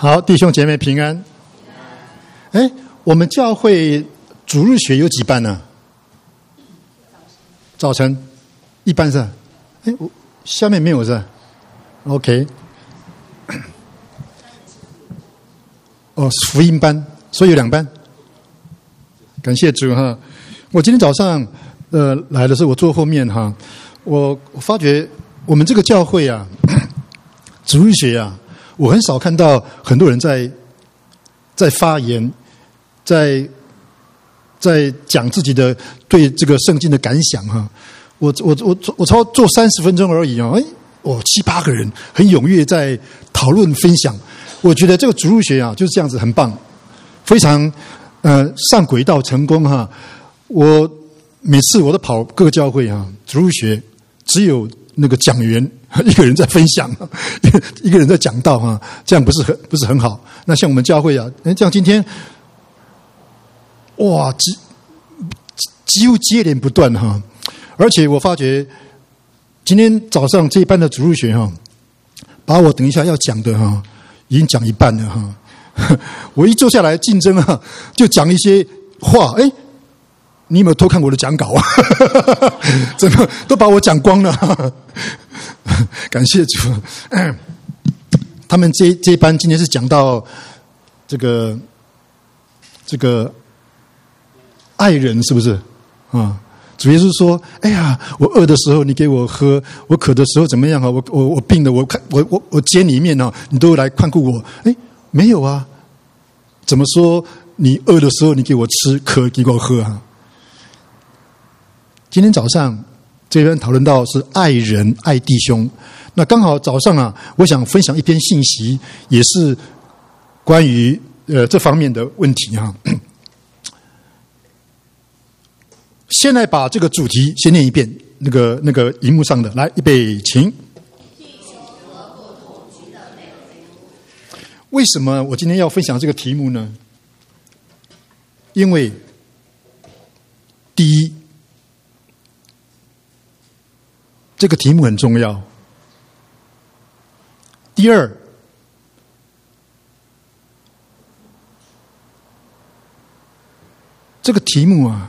好，弟兄姐妹平安。哎，我们教会主日学有几班呢？早晨一班是吧？哎，下面没有是吧 ？OK。哦，福音班，所以有2班。感谢主哈！我今天早上来的时候，我坐后面哈，我发觉我们这个教会啊，主日学啊，我很少看到很多人在发言，在讲自己的对这个圣经的感想哈。我超做30分钟而已哦，7、8个人很踊跃在讨论分享。我觉得这个主日学啊就是这样子，很棒，非常上轨道成功哈。我每次我都跑各个教会啊，主日学只有那个讲员一个人在分享，一个人在讲道哈，这样不是很好。那像我们教会啊，这样今天哇几乎接连不断哈。而且我发觉今天早上这一班的主日学哈，把我等一下要讲的哈已经讲一半了哈。我一坐下来竞争啊，就讲一些话，你有没有偷看我的讲稿啊？怎么都把我讲光了？感谢主。他们这一班今天是讲到这个爱人，是不是啊？主耶稣说：“哎呀，我饿的时候你给我喝，我渴的时候怎么样啊？我病了，我监里面啊，你都来看顾我。没有啊？怎么说？你饿的时候你给我吃，渴给我喝啊？”今天早上这边讨论到是爱人爱弟兄，那刚好早上啊，我想分享一篇信息，也是关于这方面的问题啊。先来把这个主题先念一遍，那个荧幕上的，来，预备，请。为什么我今天要分享这个题目呢？因为第一，这个题目很重要；第二，这个题目啊，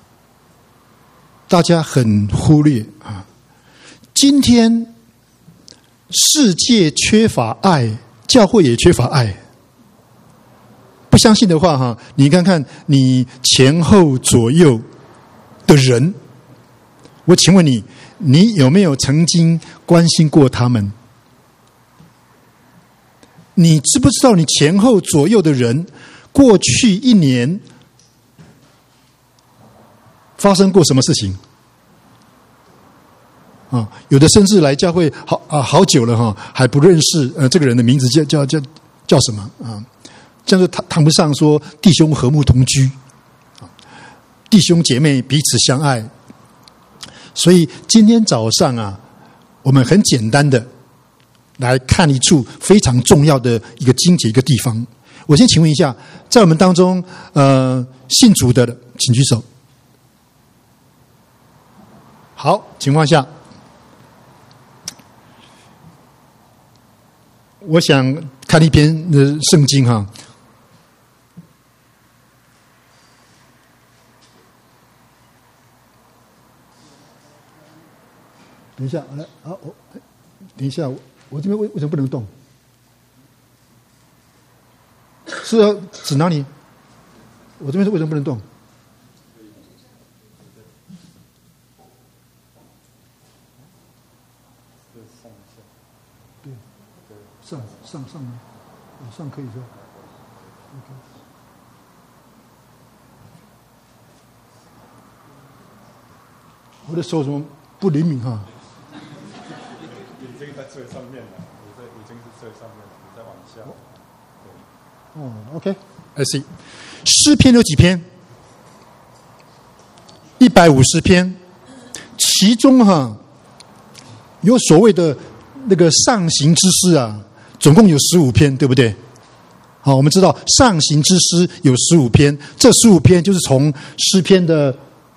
大家很忽略啊！今天世界缺乏爱，教会也缺乏爱。不相信的话哈，你看看你前后左右的人，我请问你，你有没有曾经关心过他们？你知不知道你前后左右的人，过去1年发生过什么事情？有的甚至来教会好久了哈，还不认识这个人的名字叫什么啊？这样就谈不上说弟兄和睦同居，弟兄姐妹彼此相爱。所以今天早上啊，我们很简单的来看一处非常重要的一个经节一个地方。我先请问一下，在我们当中信主的请举手。好，情况下，我想看一篇圣经哈。等一下，来啊！等一下，我这边为什么不能动？是要指哪里？我这边是为什么不能动？对，上可以说 ，OK。我的手怎么不灵敏哈？ 你这个在最上面了，你这已经是最上面了，你再往下。 OK，I see。诗篇有几篇？150篇，其中哈有所谓的那个上行之诗啊，总共有15篇，对不对？好，我们知道上行之诗有15篇，这15篇就是从诗篇的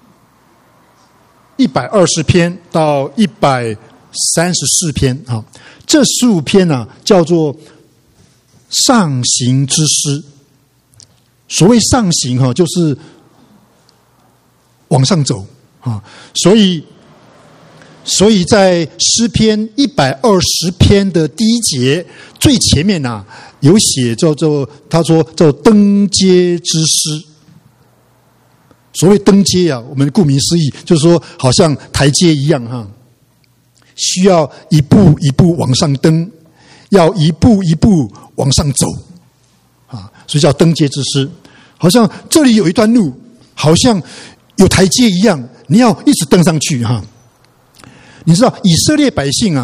120篇到134篇啊，这15篇呢叫做上行之诗。所谓上行就是往上走啊，所以在诗篇120篇的第一节最前面有写他说叫登阶之诗。所谓登阶我们顾名思义就是说好像台阶一样需要一步一步往上登，要一步一步往上走所以叫登阶之诗。好像这里有一段路，好像有台阶一样，你要一直登上去你知道以色列百姓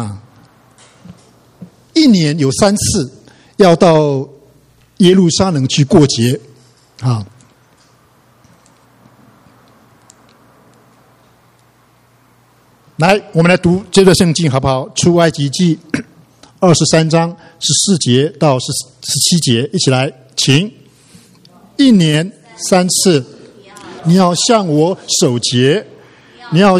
一年有3次要到耶路撒冷去过节来，我们来读这段圣经好不好？出埃及记23章14节到17节，一起来，请。1年3次，你要向我守节，你要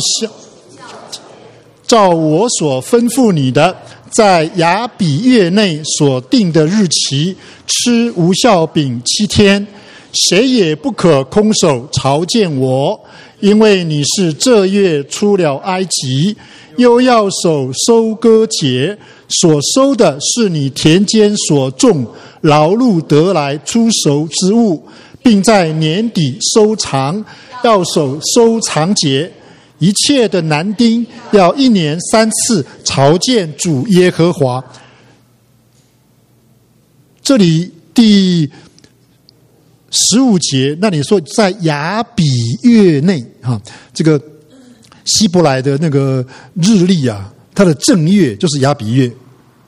照我所吩咐你的，在亚比月内所定的日期吃无酵饼7天，谁也不可空手朝见我，因为你是这月出了埃及，又要守收割节，所收的是你田间所种劳碌得来出熟之物，并在年底收藏，要守收藏节。一切的男丁要1年3次朝见主耶和华。这里第15节那里说在亚比月内这个希伯来的那个日历它的正月就是亚比月，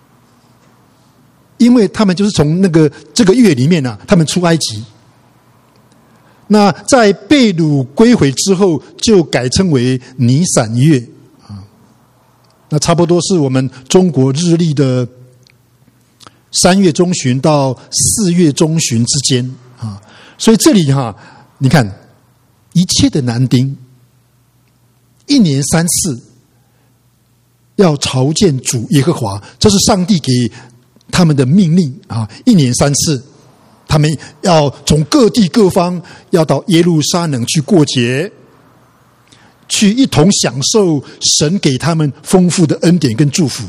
因为他们就是从这个月里面他们出埃及。那在被掳归回之后，就改称为尼散月那差不多是我们中国日历的3月中旬到4月中旬之间所以这里你看一切的男丁1年3次要朝见主耶和华，这是上帝给他们的命令1年3次。他们要从各地各方要到耶路撒冷去过节，去一同享受神给他们丰富的恩典跟祝福。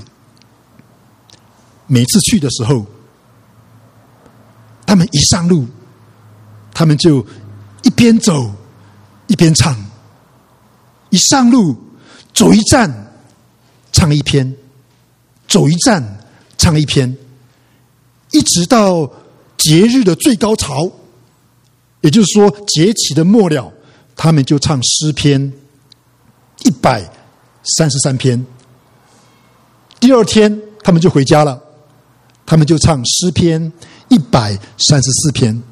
每次去的时候，他们一上路，他们就一边走一边唱，一上路走一站唱一篇，走一站唱一篇，一直到节日的最高潮，也就是说节期的末了，他们就唱诗篇133篇。第二天他们就回家了，他们就唱诗篇134篇。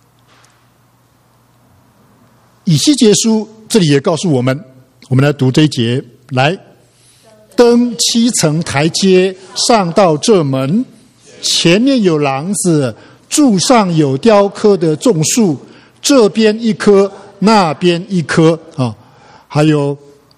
以西结书这里也告诉我们，我们来读这一节，来，登7层台阶上到这门，前面有廊子，柱上有雕刻的种树，这边一棵那边一棵还有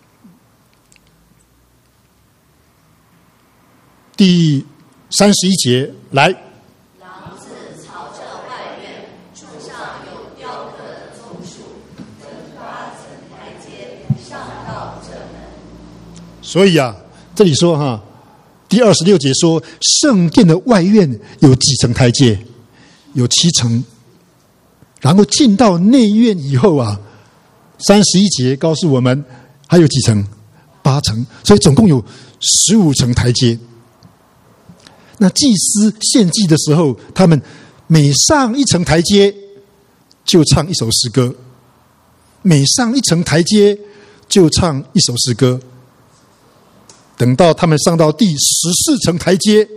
第31节，来， 廊子朝着外院，柱上有雕刻的种树，登8层台阶上到这门。 所以这里说第26节说圣殿的外院有几层台阶？有7层。然后进到内院以后31节告诉我们还有几层？8层。所以总共有15层台阶。那祭司献祭的时候，他们每上一层台阶就唱一首诗歌，每上一层台阶就唱一首诗歌。等到他们上到第14层台阶，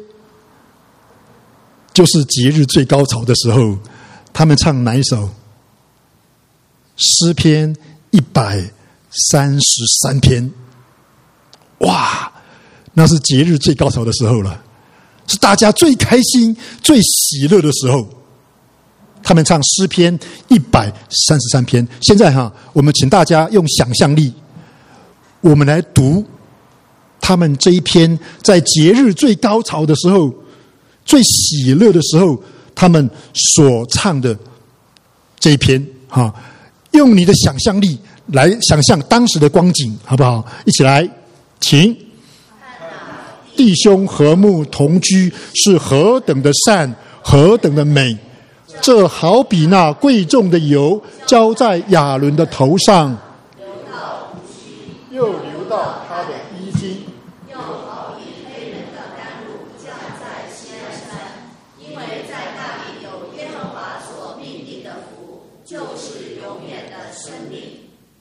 就是节日最高潮的时候，他们唱哪一首？诗篇133篇。哇，那是节日最高潮的时候了，是大家最开心最喜乐的时候。他们唱诗篇133篇。现在我们请大家用想象力，我们来读他们这一篇在节日最高潮的时候，最喜乐的时候， 他们所唱的这一篇哈，用你的想象力来想象当时的光景，好不好？一起来，请。弟兄和睦同居是何等的善，何等的美！这好比那贵重的油浇在亚伦的头上，又流到他的衣襟， 又好比黑人的甘露降在西安山，因为在那里有耶和华所命定的福，就是永远的生命。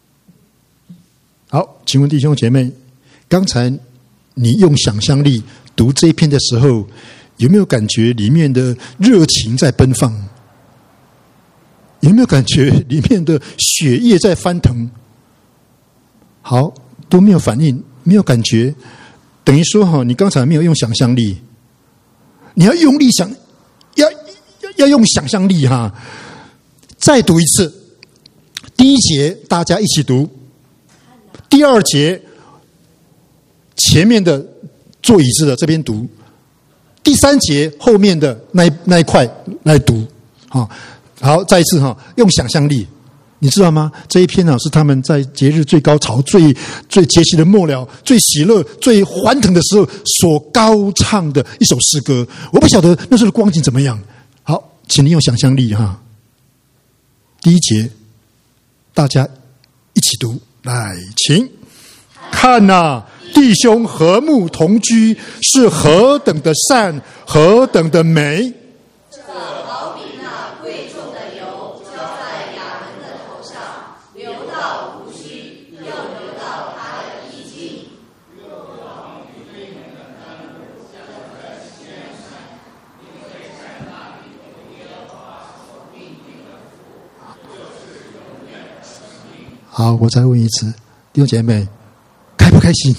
好，请问弟兄姐妹，刚才你用想象力读这一篇的时候，有没有感觉里面的热情在奔放？有没有感觉里面的血液在翻腾？好，都没有反应，没有感觉，等于说你刚才没有用想象力，你要用力想，要用想象力再读一次。第一节大家一起读，第二节前面的坐椅子的这边读，第三节后面的那一块来读。好，再一次用想象力，你知道吗？这一篇是他们在节日最高潮、最节气的末了、最喜乐、最欢腾的时候所高唱的一首诗歌。我不晓得那时候的光景怎么样。好，请你用想象力第一节，大家一起读，来，请看呐，弟兄和睦同居是何等的善，何等的美！ 这好比那贵重的油浇在亚伦的头上，流到胡须，又流到他的衣襟。 好，我再问一次，弟兄姐妹，开不开心？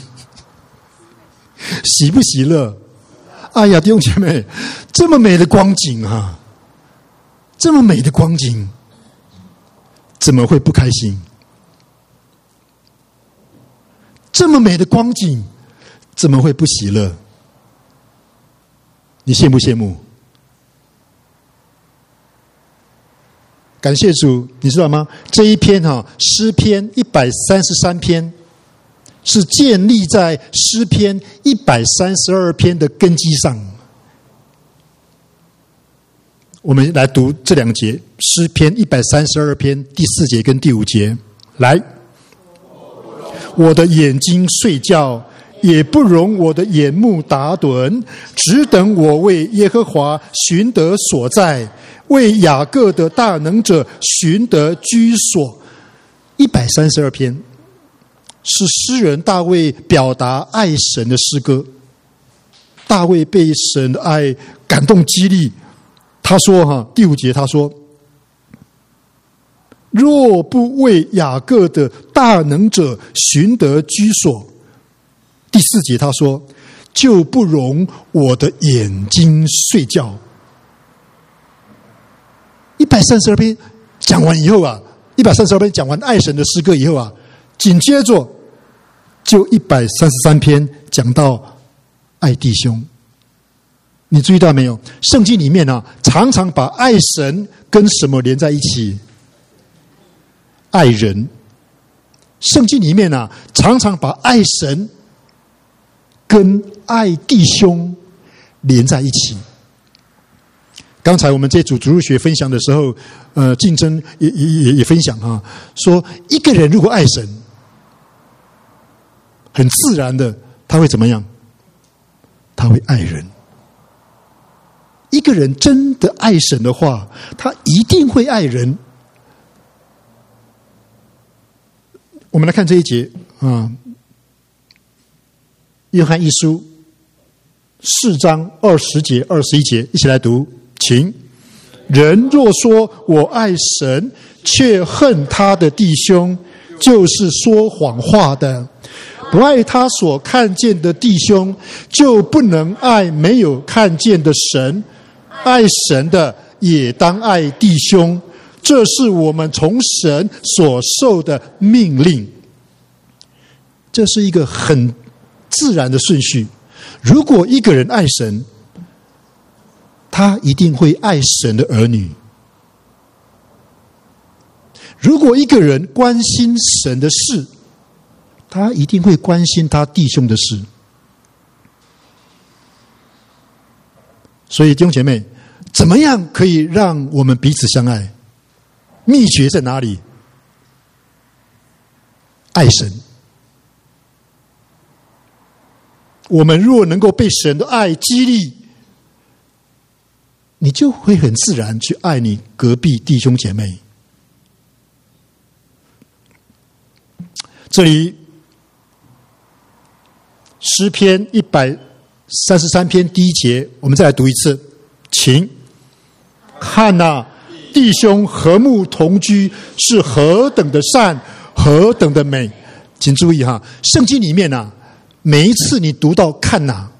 喜不喜乐？哎呀，弟兄姐妹，这么美的光景这么美的光景，怎么会不开心？这么美的光景，怎么会不喜乐？你羡不羡慕？感谢主，你知道吗？这一篇诗篇133篇是建立在诗篇132篇的根基上。我们来读这两节，诗篇132篇第4节跟第5节。来，我的眼睛睡觉，也不容我的眼目打盹，只等我为耶和华寻得所在，为雅各的大能者寻得居所。132篇是诗人大卫表达爱神的诗歌。大卫被神的爱感动激励，他说第5节他说，若不为雅各的大能者寻得居所，第4节他说，就不容我的眼睛睡觉。132篇讲完以后132篇讲完爱神的诗歌以后紧接着就133篇讲到爱弟兄。你注意到没有？圣经里面常常把爱神跟什么连在一起？爱人。圣经里面常常把爱神跟爱弟兄连在一起。刚才我们在主日学分享的时候，竞争也分享说一个人如果爱神，很自然的他会怎么样？他会爱人。一个人真的爱神的话，他一定会爱人。我们来看这一节约翰一书4章20节21节，一起来读，请。人若说我爱神，却恨他的弟兄，就是说谎话的。不爱他所看见的弟兄，就不能爱没有看见的神。爱神的也当爱弟兄，这是我们从神所受的命令。这是一个很自然的顺序。如果一个人爱神， 他一定会爱神的儿女。如果一个人关心神的事，他一定会关心他弟兄的事。所以弟兄姐妹，怎么样可以让我们彼此相爱？秘诀在哪里？爱神。我们若能够被神的爱激励，你就会很自然去爱你隔壁弟兄姐妹。这里诗篇133篇第1节，我们再来读一次，请看哪，弟兄和睦同居是何等的善，何等的美。请注意哈，圣经里面啊，每一次你读到看哪，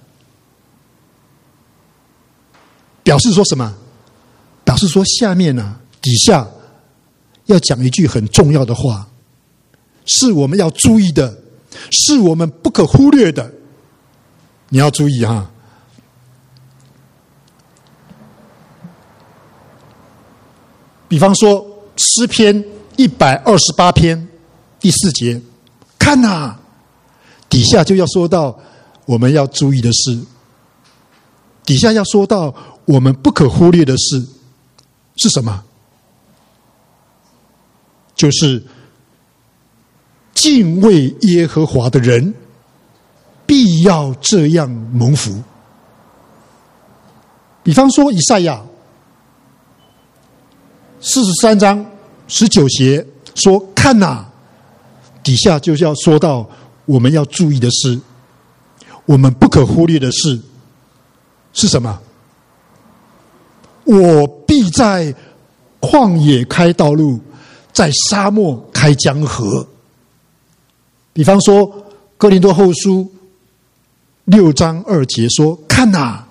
表示说什么？表示说下面啊，底下要讲一句很重要的话，是我们要注意的，是我们不可忽略的。你要注意哈。比方说诗篇128篇第4节，看哪，底下就要说到我们要注意的事，底下要说到我们不可忽略的事是什么？就是敬畏耶和华的人必要这样蒙福。比方说以赛亚43章19节说，看哪，底下就要说到我们要注意的事，我们不可忽略的事是什么？我必在旷野开道路，在沙漠开江河。比方说哥林多后书6章2节说，看哪，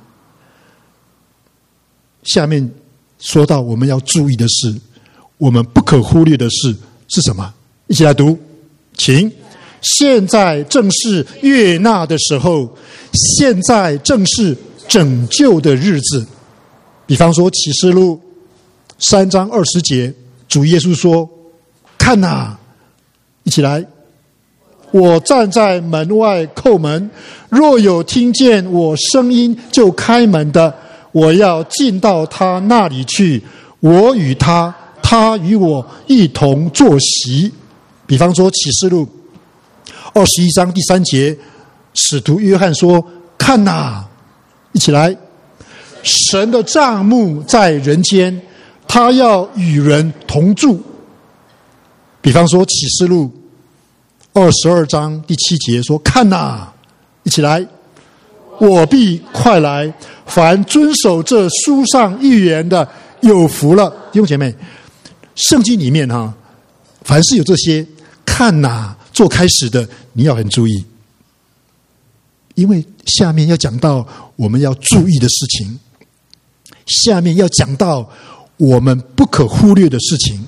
下面说到我们要注意的事，我们不可忽略的事是什么？一起来读，请。现在正是悦纳的时候，现在正是拯救的日子。比方说启示录3章20节，主耶稣说，看哪，一起来，我站在门外叩门，若有听见我声音就开门的，我要进到他那里去，我与他，他与我一同坐席。比方说启示录21章第3节，使徒约翰说，看哪，一起来，神的帐幕在人间，他要与人同住。比方说启示录22章第7节说，看哪，一起来，我必快来，凡遵守这书上预言的有福了。弟兄姐妹，圣经里面哈，凡是有这些看哪做开始的，你要很注意，因为下面要讲到我们要注意的事情，下面要讲到我们不可忽略的事情。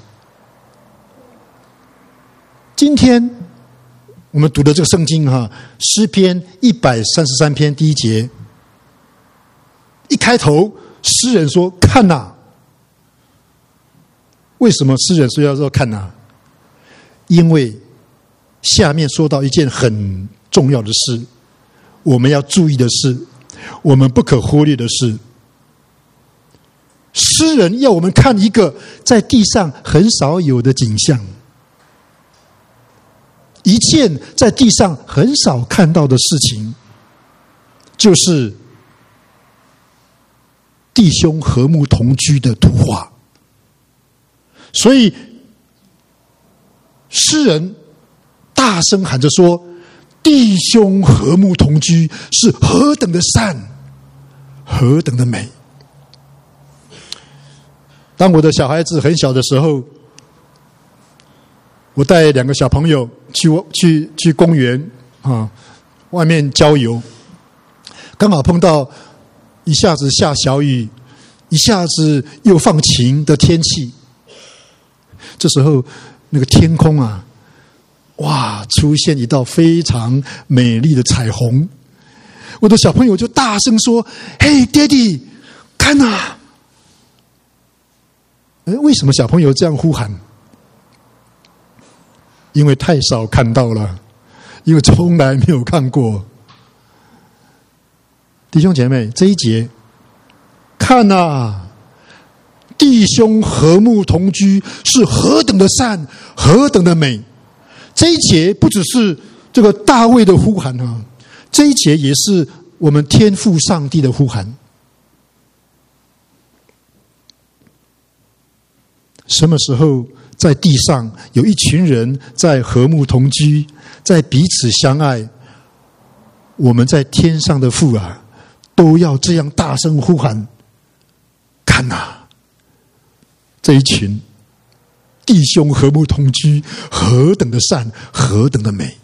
今天我们读的这个圣经哈，诗篇133篇第1节，一开头诗人说，看哪。为什么诗人说要说看哪？因为下面说到一件很重要的事，我们要注意的事，我们不可忽略的事。诗人要我们看一个在地上很少有的景象，一件在地上很少看到的事情，就是弟兄和睦同居的图画。所以诗人大声喊着说，弟兄和睦同居是何等的善，何等的美。当我的小孩子很小的时候，我带2个小朋友去公园啊，外面郊游，刚好碰到一下子下小雨，一下子又放晴的天气。这时候那个天空啊，哇，出现一道非常美丽的彩虹。我的小朋友就大声说，嘿，爹地，看看哪！为什么小朋友这样呼喊？因为太少看到了，因为从来没有看过。弟兄姐妹，这一节看哪，弟兄和睦同居是何等的善，何等的美。这一节不只是这个大卫的呼喊啊，这一节也是我们天父上帝的呼喊。什么时候在地上有一群人在和睦同居，在彼此相爱，我们在天上的父啊，都要这样大声呼喊：看哪，这一群弟兄和睦同居，何等的善，何等的美。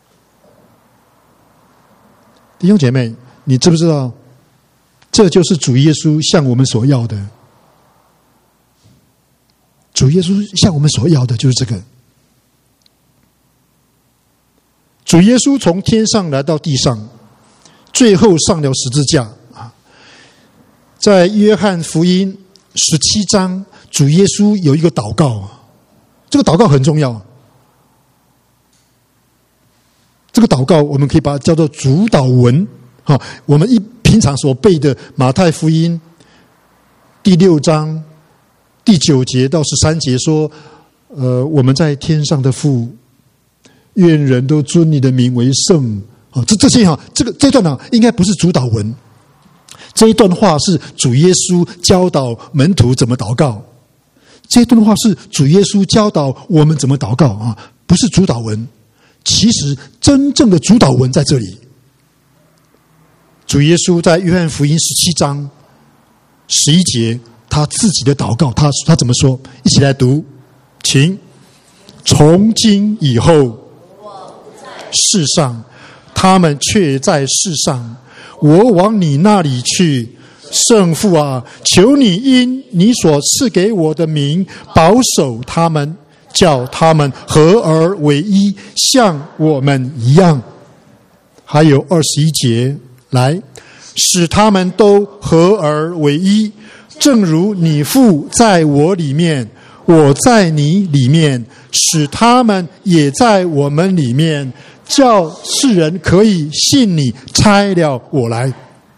弟兄姐妹，你知不知道，这就是主耶稣向我们所要的。主耶稣向我们所要的就是这个。主耶稣从天上来到地上，最后上了十字架。在约翰福音17章，主耶稣有一个祷告，这个祷告很重要。这个祷告我们可以把它叫做主祷文。我们平常所背的马太福音第6章第9节到13节说，我们在天上的父，愿人都尊你的名为圣。这些这段应该不是主祷文，这一段话是主耶稣教导门徒怎么祷告。这一段话是主耶稣教导我们怎么祷告啊，不是主祷文。其实真正的主祷文在这里。主耶稣在约翰福音17章11节，他自己的祷告，他怎么说？一起来读，请。从今以后，世上，他们却在世上，我往你那里去。圣父啊，求你因你所赐给我的名保守他们，叫他们合而为一，像我们一样。还有21节，来，使他们都合而为一，正如你父在我里面，我在你里面，使他们也在我们里面，叫世人可以信你差了我来。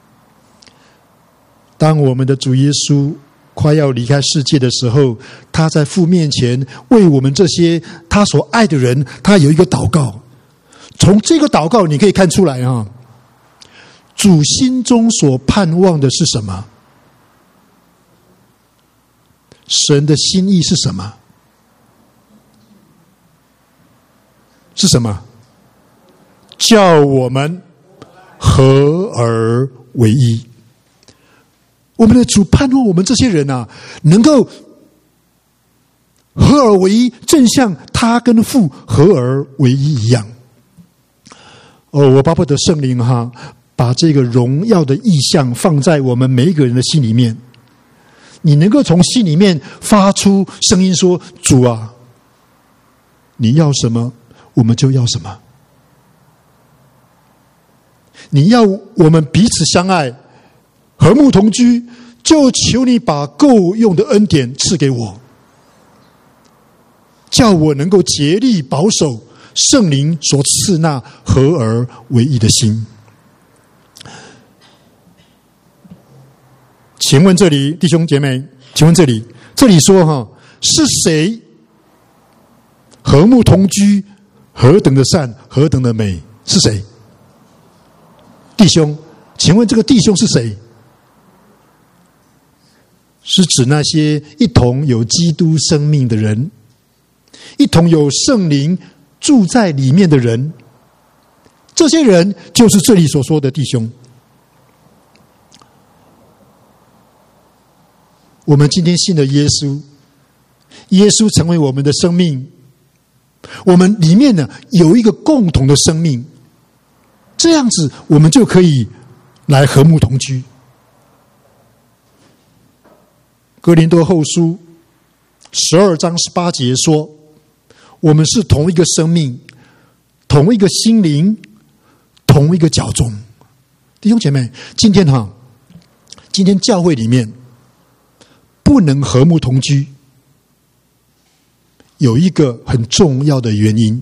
当我们的主耶稣快要离开世界的时候，他在父面前为我们这些他所爱的人，他有一个祷告。从这个祷告你可以看出来啊，主心中所盼望的是什么？神的心意是什么？是什么？叫我们合而为一。我们的主盼望我们这些人啊，能够合而为一，正像他跟父合而为一一样。我巴不得圣灵把这个荣耀的意象放在我们每一个人的心里面，你能够从心里面发出声音说：主啊，你要什么我们就要什么。你要我们彼此相爱，和睦同居，就求你把够用的恩典赐给我，叫我能够竭力保守圣灵所赐那合而为一的心。请问这里弟兄姐妹，请问这里说是谁和睦同居，何等的善，何等的美？是谁？弟兄，请问这个弟兄是谁？是指那些一同有基督生命的人，一同有圣灵住在里面的人，这些人就是这里所说的弟兄。我们今天信了耶稣，耶稣成为我们的生命，我们里面呢有一个共同的生命，这样子我们就可以来和睦同居。哥林多后书12章18节说，我们是同一个生命，同一个心灵，同一个脚中。弟兄姐妹，今天今天教会里面不能和睦同居，有一个很重要的原因。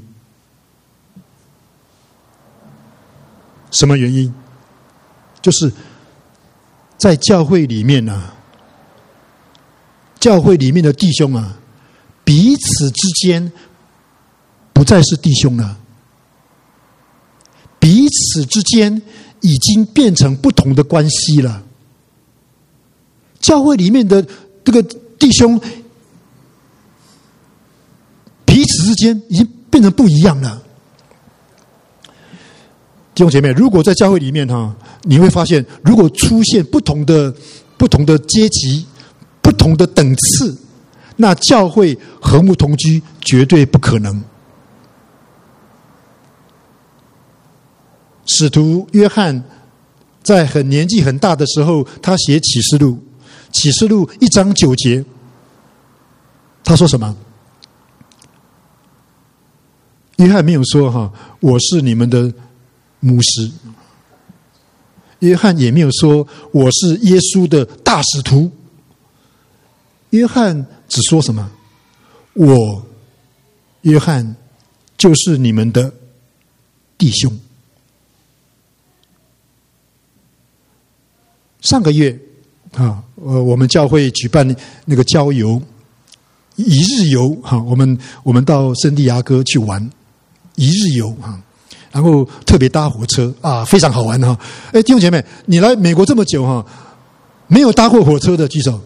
什么原因？就是在教会里面啊，教会里面的弟兄啊，彼此之间不再是弟兄了，彼此之间已经变成不同的关系了。教会里面的这个弟兄彼此之间已经变成不一样了。弟兄姐妹，如果在教会里面你会发现，如果出现不同的阶级、不同的等次，那教会和睦同居绝对不可能。使徒约翰在年纪很大的时候，他写启示录1章9节，他说什么？约翰没有说我是你们的牧师，约翰也没有说我是耶稣的大使徒，约翰只说什么？我约翰就是你们的弟兄。上个月我们教会举办那个郊游一日游我们到圣地亚哥去玩一日游然后特别搭火车非常好玩弟兄姐妹，你来美国这么久没有搭过火车的举手。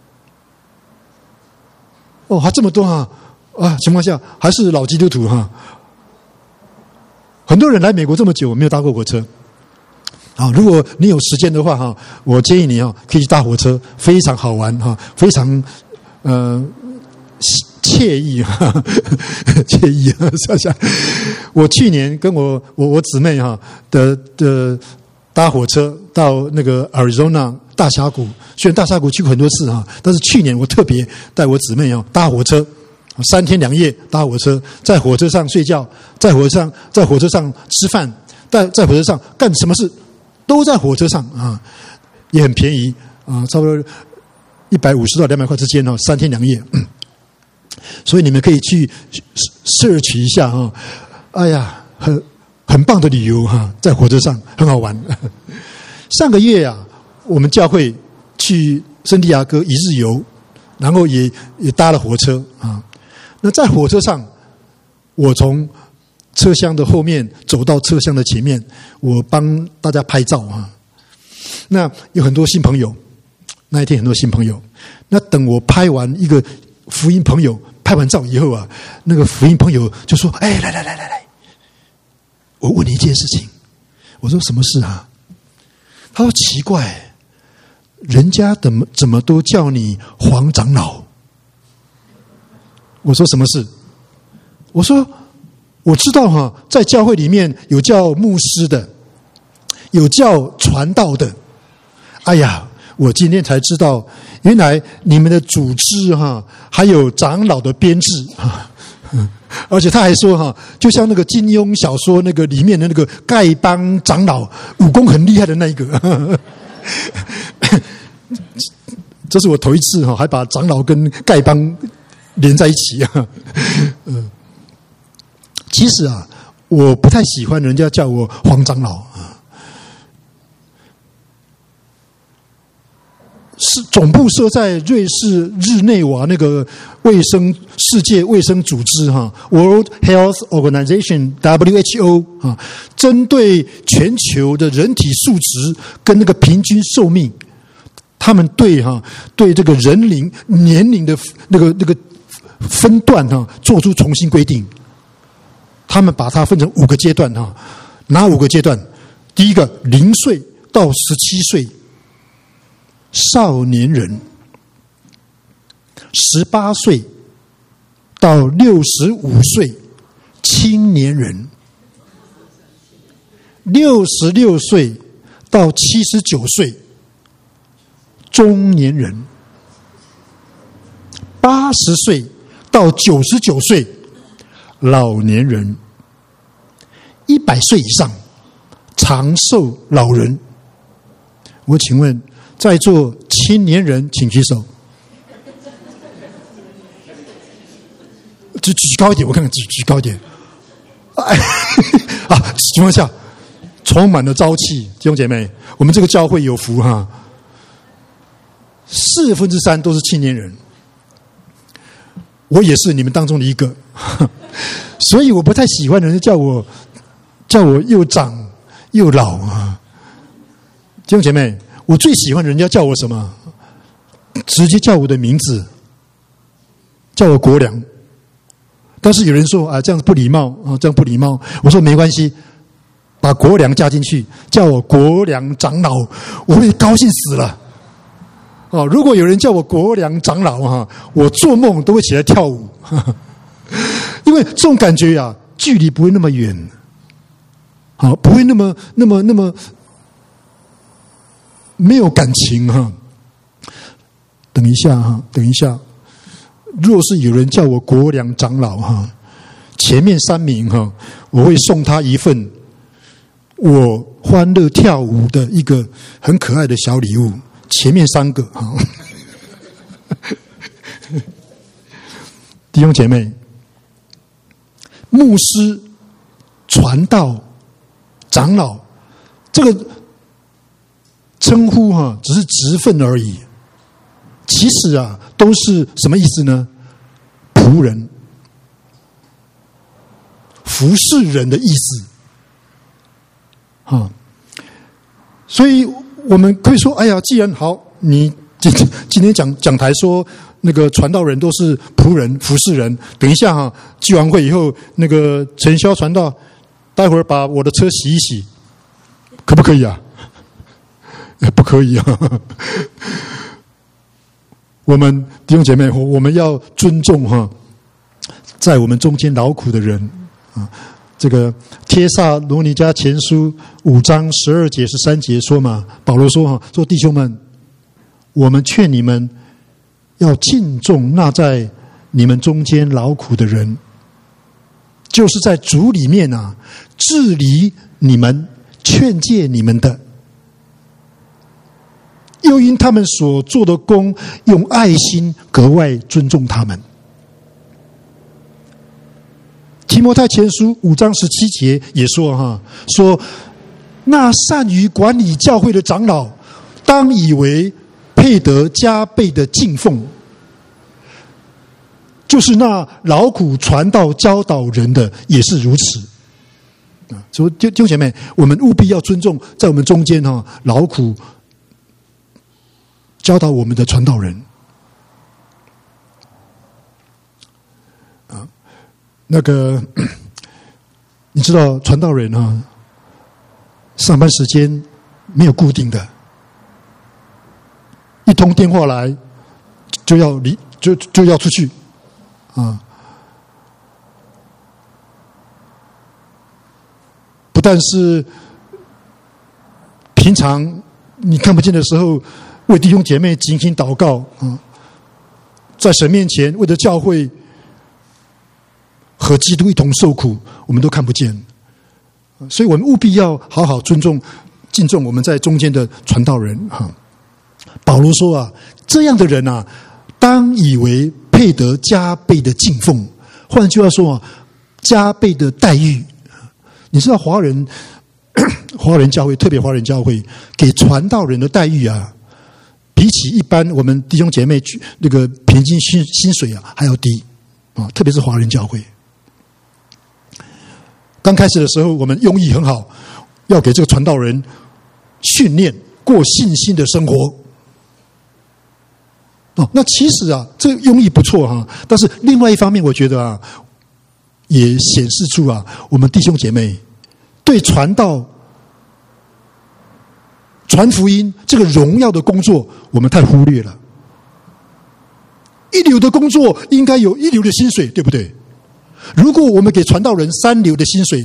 还这么多情况下还是老基督徒很多人来美国这么久没有搭过火车如果你有时间的话我建议你可以去搭火车，非常好玩非常惬意惬意想想我去年跟我姊妹的搭火车到那个 Arizona 大峡谷，虽然大峡谷去过很多次但是去年我特别带我姊妹搭火车3天2夜搭火车，在火车上睡觉，在火车上吃饭，在火车上干什么事都在火车上也很便宜差不多150到200块之间3天2夜所以你们可以去 search 一下很棒的旅游在火车上很好玩。上个月我们教会去圣地亚哥一日游，然后也搭了火车那在火车上，我从车厢的后面走到车厢的前面，我帮大家拍照那有很多新朋友，那一天很多新朋友。那等我拍完一个福音朋友拍完照以后那个福音朋友就说：“来，我问你一件事情。”我说：“什么事啊？”他说：“奇怪，人家怎么都叫你黄长老？”我说：“什么事？”我说：“我知道在教会里面有叫牧师的，有叫传道的。哎呀，我今天才知道，原来你们的组织还有长老的编制而且他还说就像那个金庸小说那个里面的那个丐帮长老，武功很厉害的那一个这是我头一次还把长老跟丐帮连在一起其实我不太喜欢人家叫我黄长老是总部设在瑞士日内瓦那个世界卫生组织World Health Organization WHO 针对全球的人体素质跟那个平均寿命，他们对这个年龄的那个分段做出重新规定。他们把它分成5个阶段哪5个阶段？第一个0岁到17岁少年人，18岁到65岁青年人，66岁到79岁中年人，80岁到99岁老年人，100岁以上长寿老人。我请问在座青年人请举手。举高一点，我看看，举高一点。哎，情况下充满了朝气，弟兄姐妹，我们这个教会有福哈，3%都是青年人，我也是你们当中的一个，所以我不太喜欢人家叫我又长又老啊。弟兄姐妹，我最喜欢人家叫我什么？直接叫我的名字，叫我国良。但是有人说啊，这样不礼貌啊，这样不礼貌。我说没关系，把国良加进去，叫我国良长老，我会高兴死了。哦，如果有人叫我国良长老哈，我做梦都会起来跳舞，因为这种感觉啊，距离不会那么远，好，不会那么没有感情哈。等一下。若是有人叫我国良长老哈，前面3名哈，我会送他一份我欢乐跳舞的一个很可爱的小礼物。前面3个哈，弟兄姐妹，牧师、传道、长老这个称呼哈，只是职分而已。其实啊，都是什么意思呢？仆人、服侍人的意思啊。所以我们可以说，哎呀，既然好，你今天讲台说那个传道人都是仆人、服侍人。等一下哈，聚完会以后，那个陈霄传道，待会儿把我的车洗一洗，可不可以啊？不可以啊。我们弟兄姐妹，我们要尊重哈，在我们中间劳苦的人啊。这个帖撒罗尼迦前书5章12节13节说嘛，保罗说哈，说弟兄们，我们劝你们要敬重那在你们中间劳苦的人，就是在主里面啊治理你们、劝诫你们的。又因他们所做的工，用爱心格外尊重他们。提摩太前书5章17节也说哈，说那善于管理教会的长老，当以为配得加倍的敬奉，就是那劳苦传道教导人的也是如此。所以弟兄姐妹，我们务必要尊重在我们中间哈劳苦教导我们的传道人啊。那个你知道传道人啊，上班时间没有固定的，一通电话来就要就要出去啊。不但是平常你看不见的时候，为弟兄姐妹精心祷告啊，在神面前为了教会和基督一同受苦，我们都看不见。所以我们务必要好好尊重、敬重我们在中间的传道人哈。保罗说啊，这样的人啊，当以为配得加倍的敬奉。换句话说啊，加倍的待遇。你知道华人教会，特别华人教会给传道人的待遇啊，比起一般我们弟兄姐妹那个平均薪水啊还要低啊，特别是华人教会。刚开始的时候，我们用意很好，要给这个传道人训练过信心的生活。哦，那其实啊，这个用意不错哈，但是另外一方面，我觉得啊，也显示出啊，我们弟兄姐妹对传道、传福音这个荣耀的工作，我们太忽略了。一流的工作应该有一流的薪水，对不对？如果我们给传道人3流的薪水，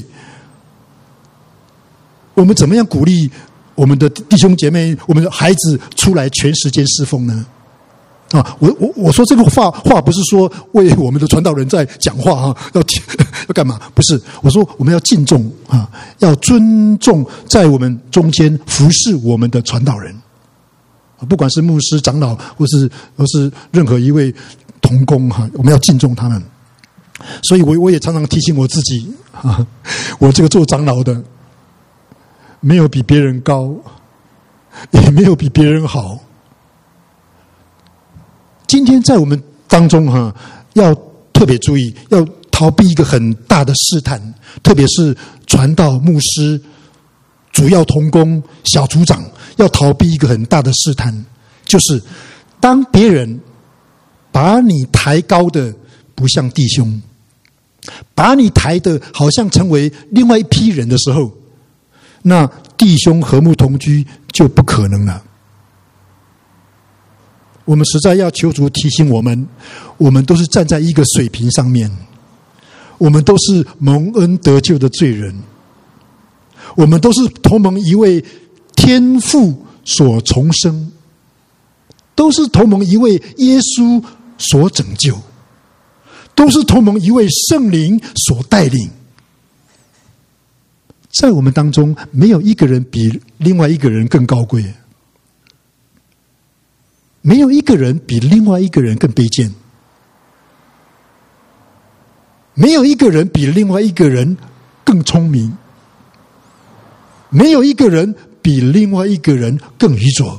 我们怎么样鼓励我们的弟兄姐妹、我们的孩子出来全时间侍奉呢？啊，我说这个话不是说为我们的传道人在讲话啊，要干嘛？不是，我说我们要敬重啊，要尊重在我们中间服侍我们的传道人。 不管是牧师、长老，或是任何一位同工哈，我们要敬重他们。所以我也常常提醒我自己啊，我这个做长老的，没有比别人高，也没有比别人好。今天在我们当中哈，要特别注意，要逃避一个很大的试探，特别是传道、牧师、主要同工、小组长，要逃避一个很大的试探，就是当别人把你抬高的不像弟兄，把你抬的好像成为另外一批人的时候，那弟兄和睦同居就不可能了。我们实在要求主提醒我们，我们都是站在一个水平上面，我们都是蒙恩得救的罪人，我们都是同蒙一位天父所重生，都是同蒙一位耶稣所拯救，都是同蒙一位圣灵所带领。在我们当中，没有一个人比另外一个人更高贵，没有一个人比另外一个人更卑贱，没有一个人比另外一个人更聪明，没有一个人比另外一个人更愚拙，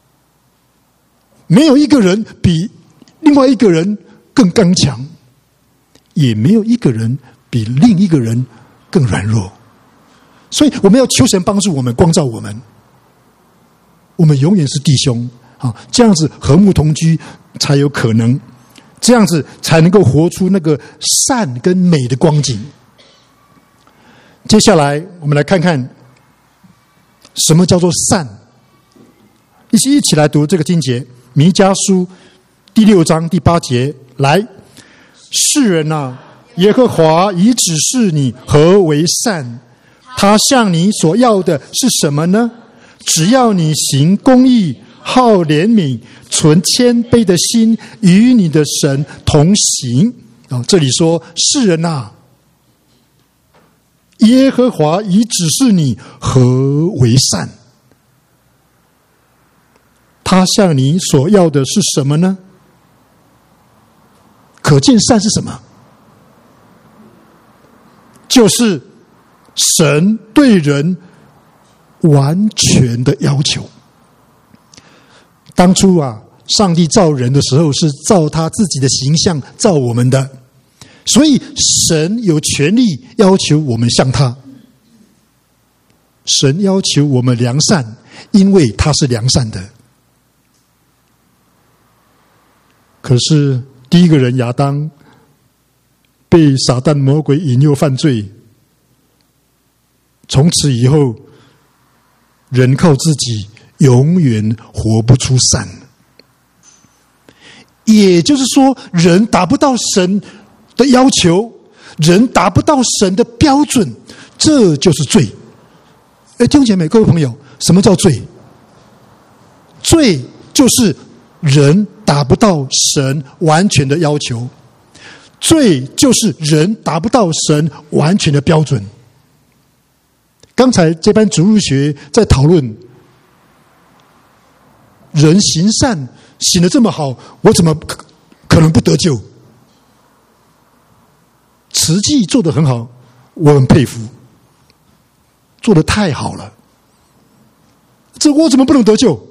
没有一个人比另外一个人更刚强，也没有一个人比另一个人更软弱。所以我们要求神帮助我们，光照我们，我们永远是弟兄啊，这样子和睦同居才有可能，这样子才能够活出那个善跟美的光景。接下来我们来看看什么叫做善，一起来读这个经节，弥迦书第6章第8节。来，世人啊，耶和华已指示你何为善，他向你所要的是什么呢？只要你行公义，好怜悯，存谦卑的心，与你的神同行。这里说世人啊，耶和华已指示你何为善，他向你所要的是什么呢？可见善是什么？就是神对人完全的要求。当初啊，上帝造人的时候是照他自己的形象造我们的，所以神有权利要求我们像他。神要求我们良善，因为他是良善的。可是第一个人亚当被撒旦魔鬼引诱犯罪，从此以后人靠自己永远活不出善。也就是说，人达不到神的要求，人达不到神的标准，这就是罪。弟兄姐妹，各位朋友，什么叫罪？罪就是人达不到神完全的要求，罪就是人达不到神完全的标准。刚才这班主日学在讨论，人行善行得这么好，我怎么可能不得救？慈济做得很好，我很佩服，做得太好了，这我怎么不能得救？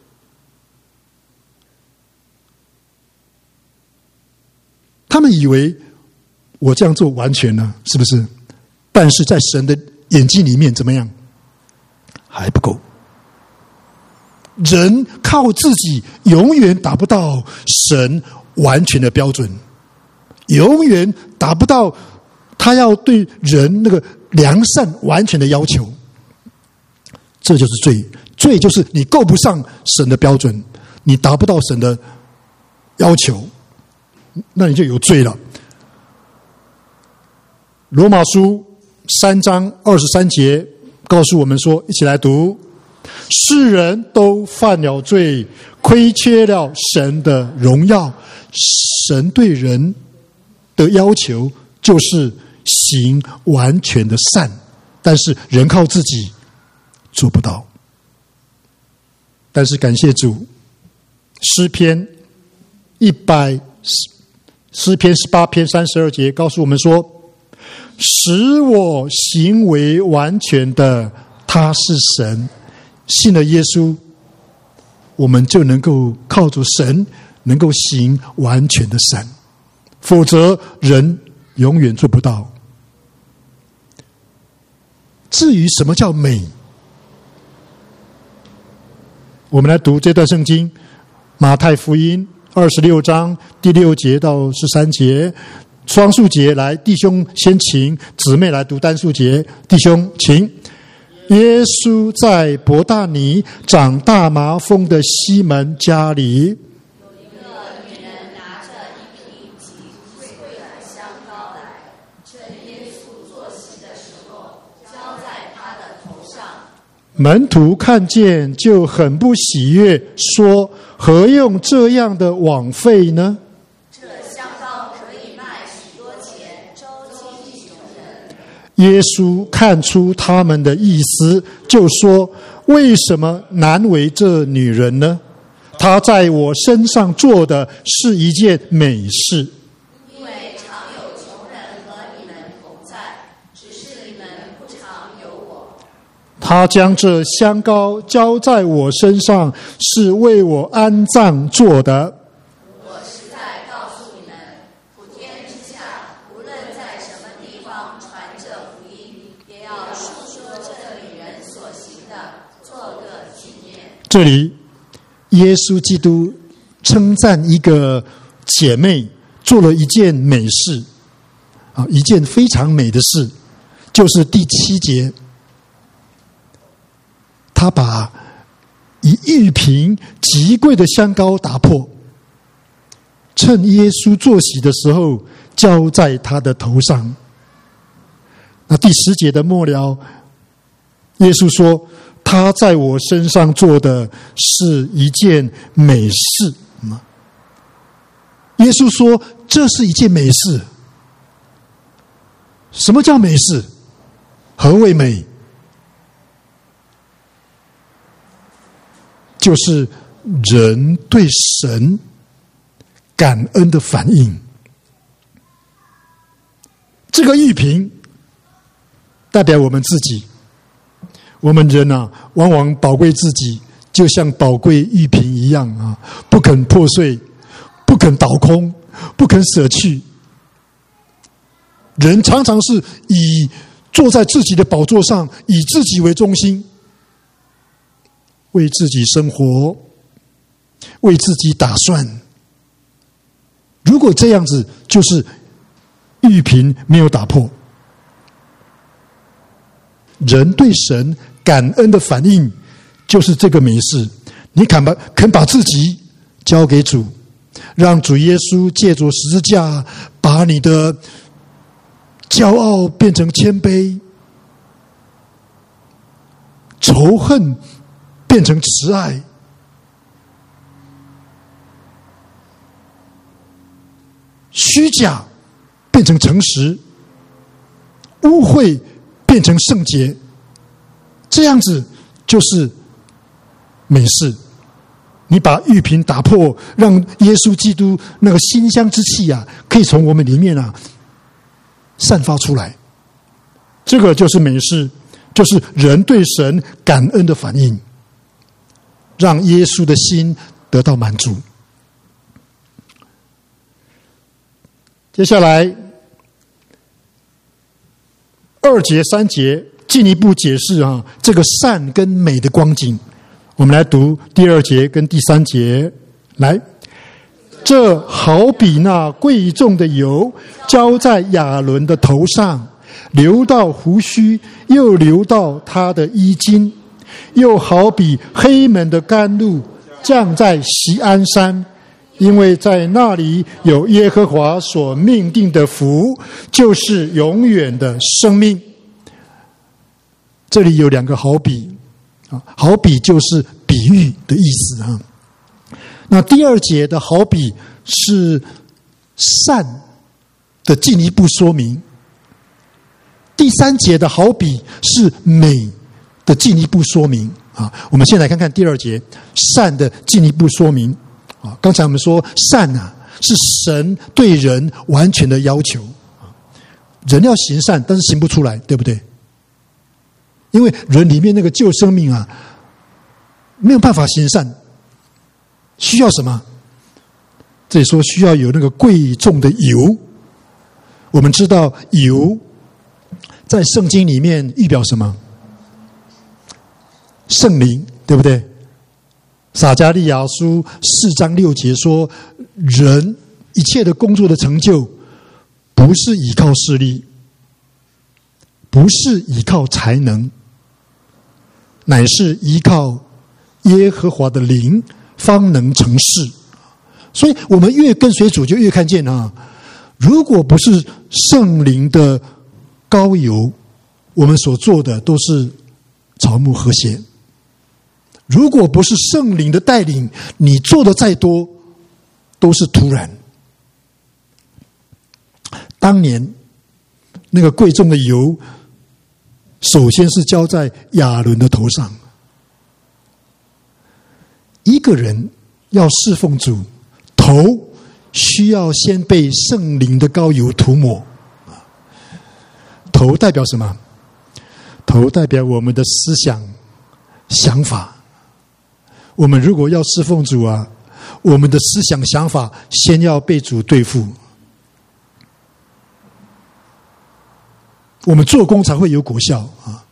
他们以为我这样做完全了，是不是？但是在神的眼睛里面怎么样？还不够。人靠自己永远达不到神完全的标准，永远达不到他要对人那个良善完全的要求。这就是罪，罪就是你够不上神的标准，你达不到神的要求，那你就有罪了。罗马书3章23节告诉我们说，一起来读：世人都犯了罪，亏缺了神的荣耀。神对人的要求就是行完全的善，但是人靠自己做不到。但是感谢主， 诗篇18篇32节告诉我们说，使我行为完全的他是神。信了耶稣，我们就能够靠着神能够行完全的神，否则人永远做不到。至于什么叫美，我们来读这段圣经，马太福音26章第6节到13节，双数节来，弟兄先请，姊妹来读单数节。弟兄请。耶稣在伯大尼长大麻风的西门家里， 有一个女人拿着一瓶极贵的香膏来，趁耶稣坐席的时候，浇在他的头上。 门徒看见就很不喜悦，说：何用这样的枉费呢？ 这香膏可以卖许多钱，周济穷人。 耶稣看出他们的意思，就说：为什么难为这女人呢？她在我身上做的是一件美事。 因为常有穷人和你们同在，只是你们不常有我。 他将这香膏浇在我身上，是为我安葬做的。 我实在告诉你们，普天之下，无论在什么地方传这福音，也要述说这女人所行的，做个纪念。 这里耶稣基督称赞一个姐妹做了一件美事，一件非常美的事，就是第7节，他把一玉瓶极贵的香膏打破，趁耶稣坐席的时候浇在他的头上。那第10节的末了，耶稣说：他在我身上做的是一件美事。耶稣说这是一件美事。什么叫美事？何谓美？就是人对神感恩的反应。这个玉瓶代表我们自己，我们人往往宝贵自己，就像宝贵玉瓶一样不肯破碎，不肯倒空，不肯舍去。人常常是以坐在自己的宝座上，以自己为中心，为自己生活，为自己打算。如果这样子，就是玉瓶没有打破。人对神感恩的反应就是这个美事。你肯把自己交给主，让主耶稣借着十字架把你的骄傲变成谦卑，仇恨变成慈爱，虚假变成诚实，污秽变成圣洁，这样子就是美事。你把玉瓶打破，让耶稣基督那个馨香之气可以从我们里面散发出来，这个就是美事，就是人对神感恩的反应，让耶稣的心得到满足。接下来2节3节进一步解释这个善跟美的光景。我们来读第2节跟第3节。来，这好比那贵重的油浇在亚伦的头上，流到胡须，又流到他的衣襟，又好比黑门的甘露降在锡安山，因为在那里有耶和华所命定的福，就是永远的生命。这里有2个好比，好比就是比喻的意思那第2节的好比是善的进一步说明，第3节的好比是美的进一步说明我们先来看看第2节善的进一步说明。 啊。刚才我们说善啊，是神对人完全的要求啊。人要行善，但是行不出来，对不对？因为人里面那个旧生命啊，没有办法行善，需要什么？这里说需要有那个贵重的油。我们知道油在圣经里面预表什么？圣灵，对不对？撒迦利亚书4章6节说，人一切的工作的成就，不是依靠势力，不是依靠才能，乃是依靠耶和华的灵，方能成事。所以我们越跟随主，就越看见啊，如果不是圣灵的膏油，我们所做的都是草木和谐。如果不是圣灵的带领，你做的再多都是徒然。当年那个贵重的油，首先是浇在亚伦的头上。一个人要侍奉主，头需要先被圣灵的膏油涂抹。头代表什么？头代表我们的思想、想法。我们如果要侍奉主啊，我们的思想、想法先要被主对付，我们做工才会有果效啊。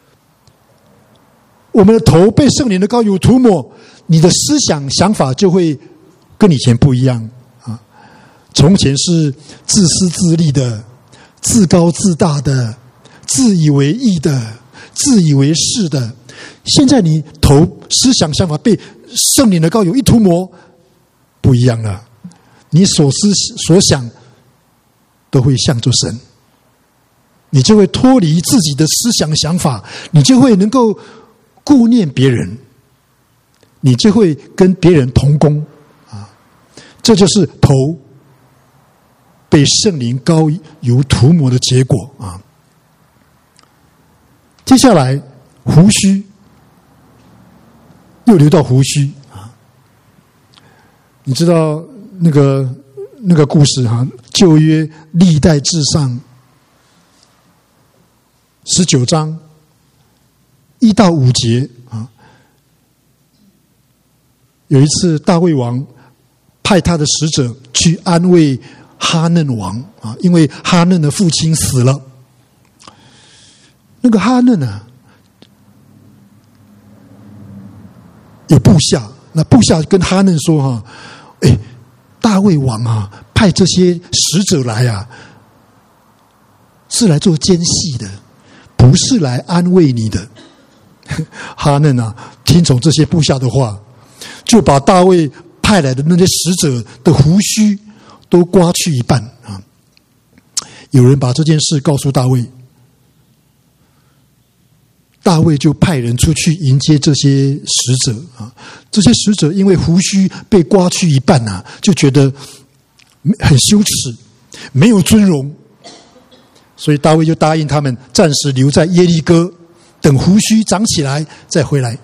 我们的头被圣灵的膏油涂抹，你的思想、想法就会跟以前不一样啊。从前是自私自利的、自高自大的、自以为义的、自以为是的，现在你头思想想法被圣灵的膏油一涂抹，不一样了。你所思所想都会向着神，你就会脱离自己的思想想法，你就会能够顾念别人，你就会跟别人同工啊。这就是头被圣灵膏油涂抹的结果啊。接下来胡须又流到胡须啊！你知道那个故事哈，旧约历代志上19章1到5节啊。有一次大卫王派他的使者去安慰哈嫩王啊，因为哈嫩的父亲死了。那个哈嫩啊，有部下，那部下跟哈嫩说哈，大卫王啊，派这些使者来啊，是来做奸细的，不是来安慰你的。哈嫩啊，听从这些部下的话，就把大卫派来的那些使者的胡须都刮去一半啊。有人把这件事告诉大卫，大卫就派人出去迎接这些使者啊。这些使者因为胡须被刮去一半啊，就觉得很羞耻，没有尊荣，所以大卫就答应他们暂时留在耶利哥，等胡须长起来再回来。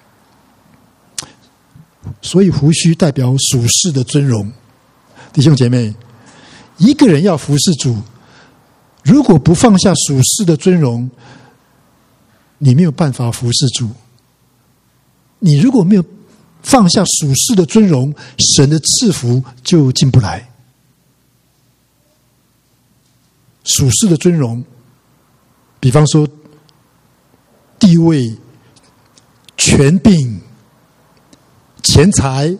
所以胡须代表属世的尊荣。弟兄姐妹，一个人要服侍主，如果不放下属世的尊荣，你没有办法服侍主。你如果没有放下属世的尊荣，神的赐福就进不来。属世的尊荣，比方说地位、权柄、钱财、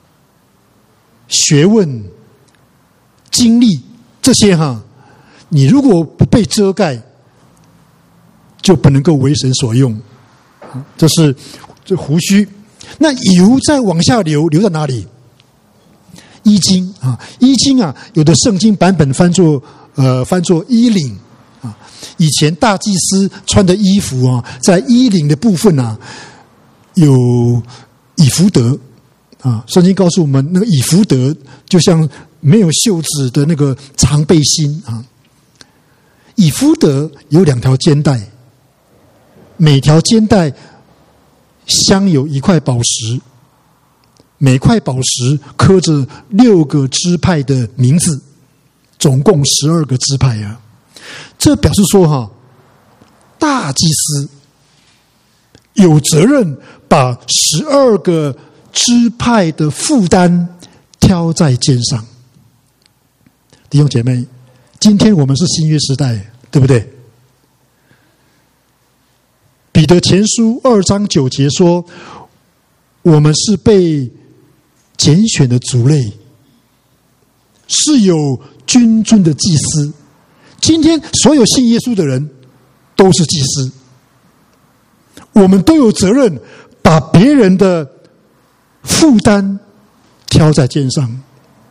学问、经历，这些你如果不被遮盖，就不能够为神所用。这是这胡须。那油再往下流，流到哪里？衣襟啊，衣襟啊，有的圣经版本翻作衣领啊。以前大祭司穿的衣服啊，在衣领的部分啊，有以弗得啊。圣经告诉我们，那个以弗得就像没有袖子的那个长背心啊。以弗得有2条肩带，每条肩带镶有一块宝石， 每块宝石刻着6个支派的名字，总共12个支派啊。这表示说大祭司有责任把12个支派的负担挑在肩上。弟兄姐妹，今天我们是新约时代，对不对？彼得前书2章9节说，我们是被拣选的族类，是有君尊的祭司。今天所有信耶稣的人都是祭司，我们都有责任把别人的负担挑在肩上，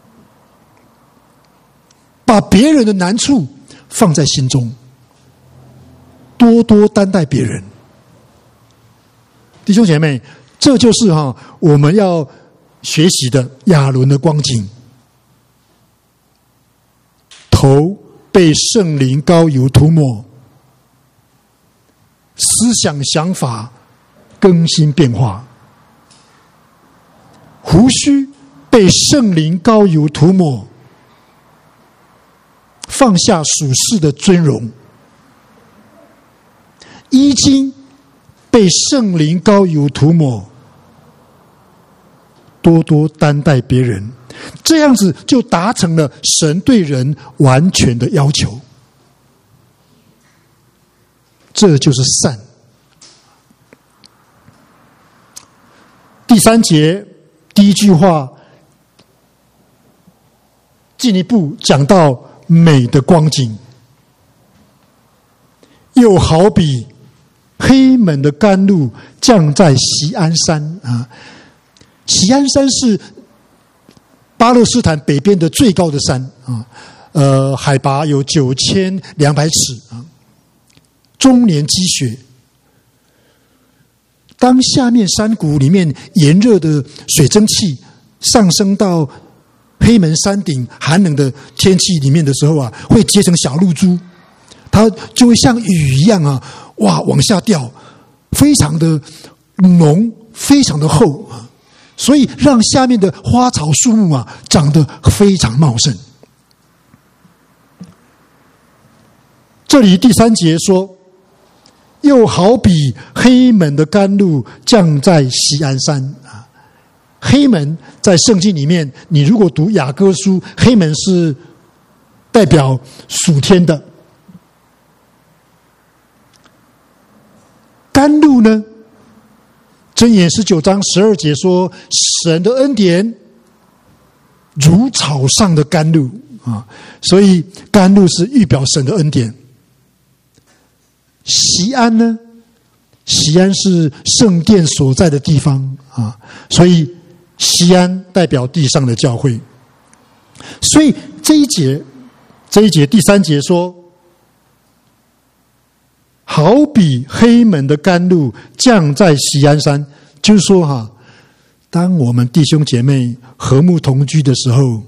把别人的难处放在心中，多多担待别人。弟兄姐妹，这就是我们要学习的亚伦的光景。头被圣灵膏油涂抹，思想想法更新变化；胡须被圣灵膏油涂抹，放下属世的尊荣；衣襟被圣灵膏油涂抹，多多担待别人，这样子就达成了神对人完全的要求。这就是善。第3节第1句话进一步讲到美的光景，又好比黑门的甘露降在锡安山啊。锡安山是巴勒斯坦北边的最高的山啊，海拔有9200尺啊，终年积雪。当下面山谷里面炎热的水蒸气上升到黑门山顶寒冷的天气里面的时候啊，会结成小露珠，它就会像雨一样啊，往下掉，非常的浓，非常的厚啊，所以让下面的花草树木啊长得非常茂盛。这里第3节说，又好比黑门的甘露降在锡安山啊。黑门在圣经里面，你如果读雅歌书，黑门是代表属天的。甘露呢，箴言19章12节说，神的恩典如草上的甘露啊，所以甘露是预表神的恩典。锡安呢，锡安是圣殿所在的地方啊，所以锡安代表地上的教会。所以这一节第3节说，好比黑门的甘露降在锡安山，就是说当我们弟兄姐妹和睦同居的时候，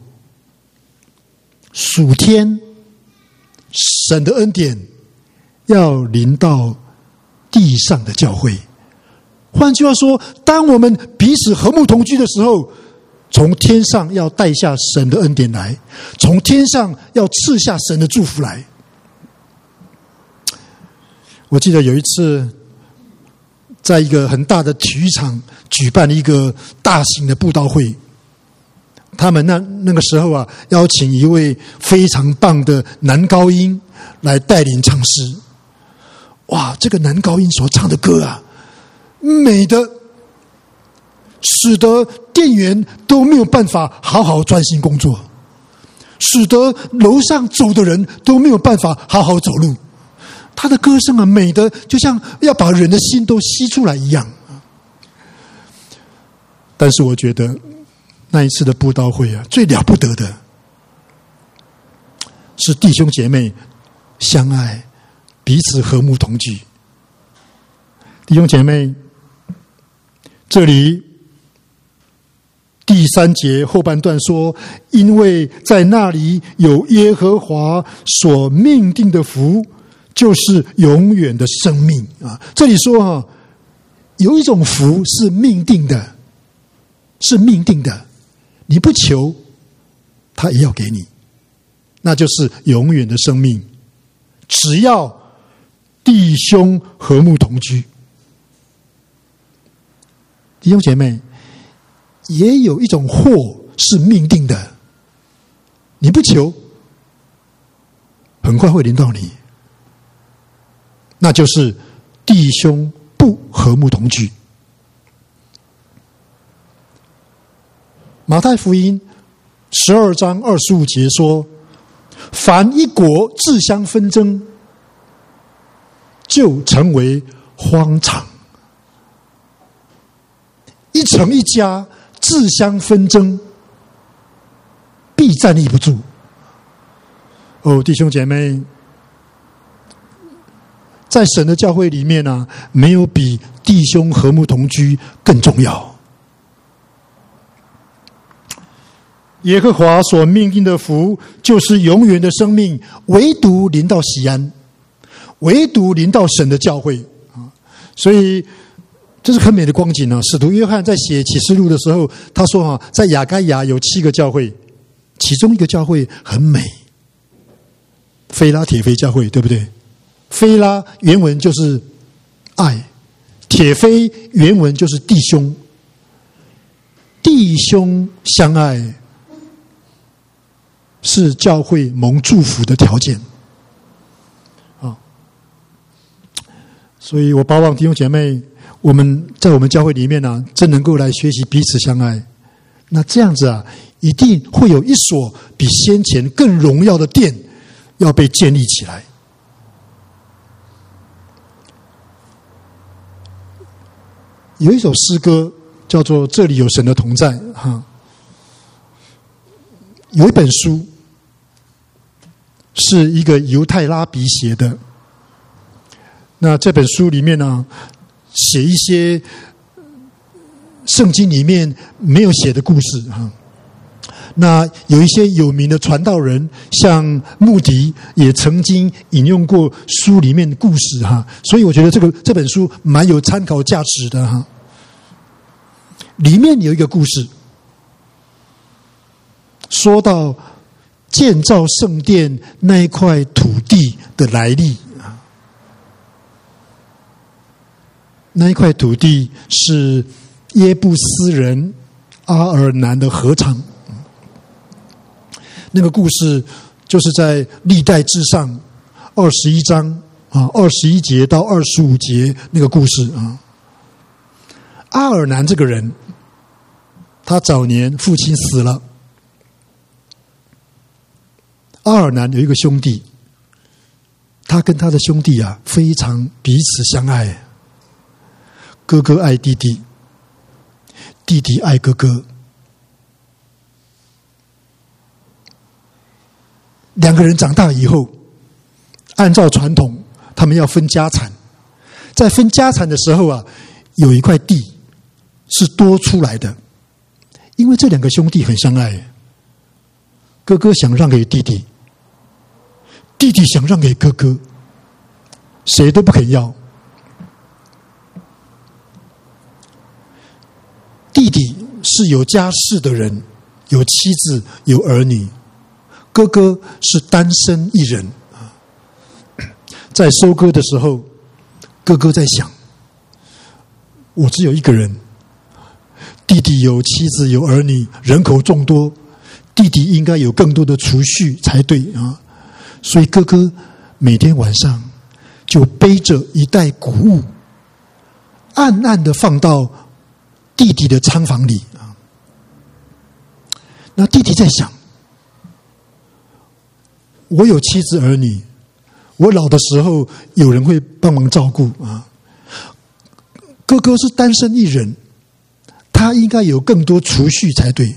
属天神的恩典要临到地上的教会。换句话说，当我们彼此和睦同居的时候，从天上要带下神的恩典来，从天上要赐下神的祝福来。我记得有一次在一个很大的体育场举办了一个大型的布道会，他们那个时候啊，邀请一位非常棒的男高音来带领唱诗。哇，这个男高音所唱的歌啊，美的使得店员都没有办法好好专心工作，使得楼上走的人都没有办法好好走路。他的歌声啊，美的就像要把人的心都吸出来一样。但是我觉得那一次的布道会啊，最了不得的是弟兄姐妹相爱，彼此和睦同居。弟兄姐妹，这里第3节后半段说，因为在那里有耶和华所命定的福，就是永远的生命啊。这里说有一种福是命定的， 是命定的，你不求，他也要给你，那就是永远的生命。只要弟兄和睦同居，弟兄姐妹，也有一种祸是命定的，你不求，很快会临到你，那就是弟兄不和睦同居。马太福音12章25节说，凡一国自相纷争，就成为荒场。一城一家自相纷争，必站立不住。哦，弟兄姐妹，在神的教会里面啊，没有比弟兄和睦同居更重要。耶和华所命定的福，就是永远的生命，唯独临到西安，唯独临到神的教会啊！所以这是很美的光景啊！使徒约翰在写启示录的时候，他说在亚该亚有7个教会，其中一个教会很美，菲拉铁非教会，对不对？菲拉原文就是爱，铁非原文就是弟兄，弟兄相爱是教会蒙祝福的条件啊！所以我巴望弟兄姐妹，我们在我们教会里面啊，真能够来学习彼此相爱。那这样子啊，一定会有一所比先前更荣耀的殿要被建立起来。有一首诗歌叫做《这里有神的同在》哈。有一本书是一个犹太拉比写的，那这本书里面呢，写一些圣经里面没有写的故事哈。那有一些有名的传道人，像穆迪也曾经引用过书里面的故事哈，所以我觉得这本书蛮有参考价值的哈。里面有一个故事，说到建造圣殿那一块土地的来历啊，那一块土地是耶布斯人阿尔南的禾场。那个故事就是在历代志上21章啊21节到25节那个故事啊。阿尔南这个人，他早年父亲死了。阿尔南有一个兄弟，他跟他的兄弟啊非常彼此相爱，哥哥爱弟弟，弟弟爱哥哥。两个人长大以后，按照传统，他们要分家产。在分家产的时候啊，有一块地是多出来的，因为这两个兄弟很相爱，哥哥想让给弟弟，弟弟想让给哥哥，谁都不肯要。弟弟是有家室的人，有妻子，有儿女。哥哥是单身一人。在收割的时候，哥哥在想，我只有一个人，弟弟有妻子有儿女，人口众多，弟弟应该有更多的储蓄才对啊。所以哥哥每天晚上就背着一袋谷物，暗暗的放到弟弟的仓房里啊。那弟弟在想，我有妻子儿女，我老的时候有人会帮忙照顾啊。哥哥是单身一人，他应该有更多储蓄才对。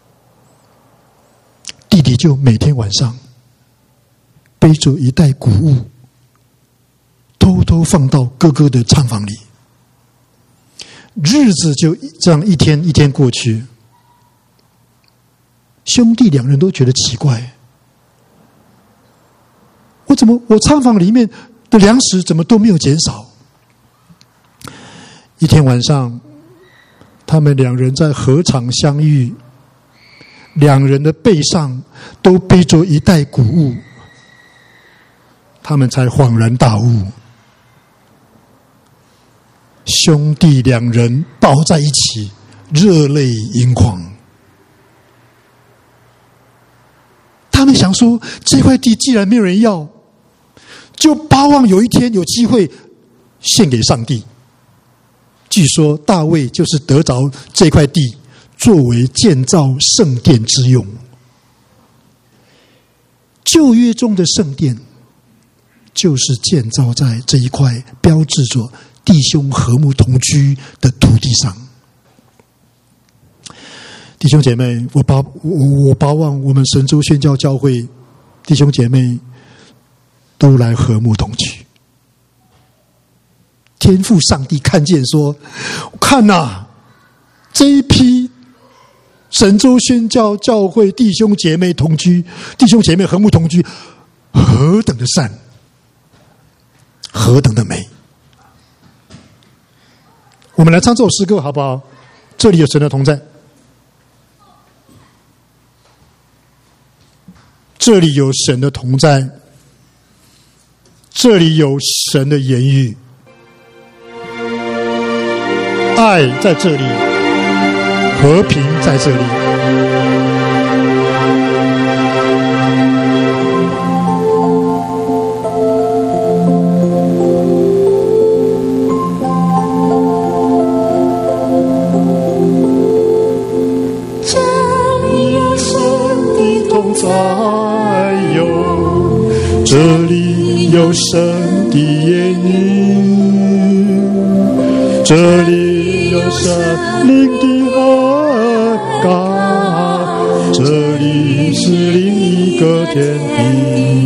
弟弟就每天晚上背着一袋谷物，偷偷放到哥哥的仓房里。日子就这样一天一天过去，兄弟两人都觉得奇怪，我仓房里面的粮食怎么都没有减少？一天晚上， 他们两人在河场相遇，两人的背上都背着一袋谷物，他们才恍然大悟，兄弟两人抱在一起，热泪盈眶。他们想说，这块地既然没有人要，就巴望有一天有机会献给上帝。据说大卫就是得着这块地作为建造圣殿之用。旧约中的圣殿就是建造在这一块标志着弟兄和睦同居的土地上。弟兄姐妹，我巴望我们神州宣教教会弟兄姐妹都来和睦同居。天父上帝看见说，看哪，这一批神州宣教教会弟兄姐妹同居，弟兄姐妹和睦同居，何等的善，何等的美。我们来唱这首诗歌好不好？这里有神的同在，这里有神的同在，这里有神的言语，爱在这里，和平在这里。这里有神的言语，这里有神灵的和感，这里是另一个天地。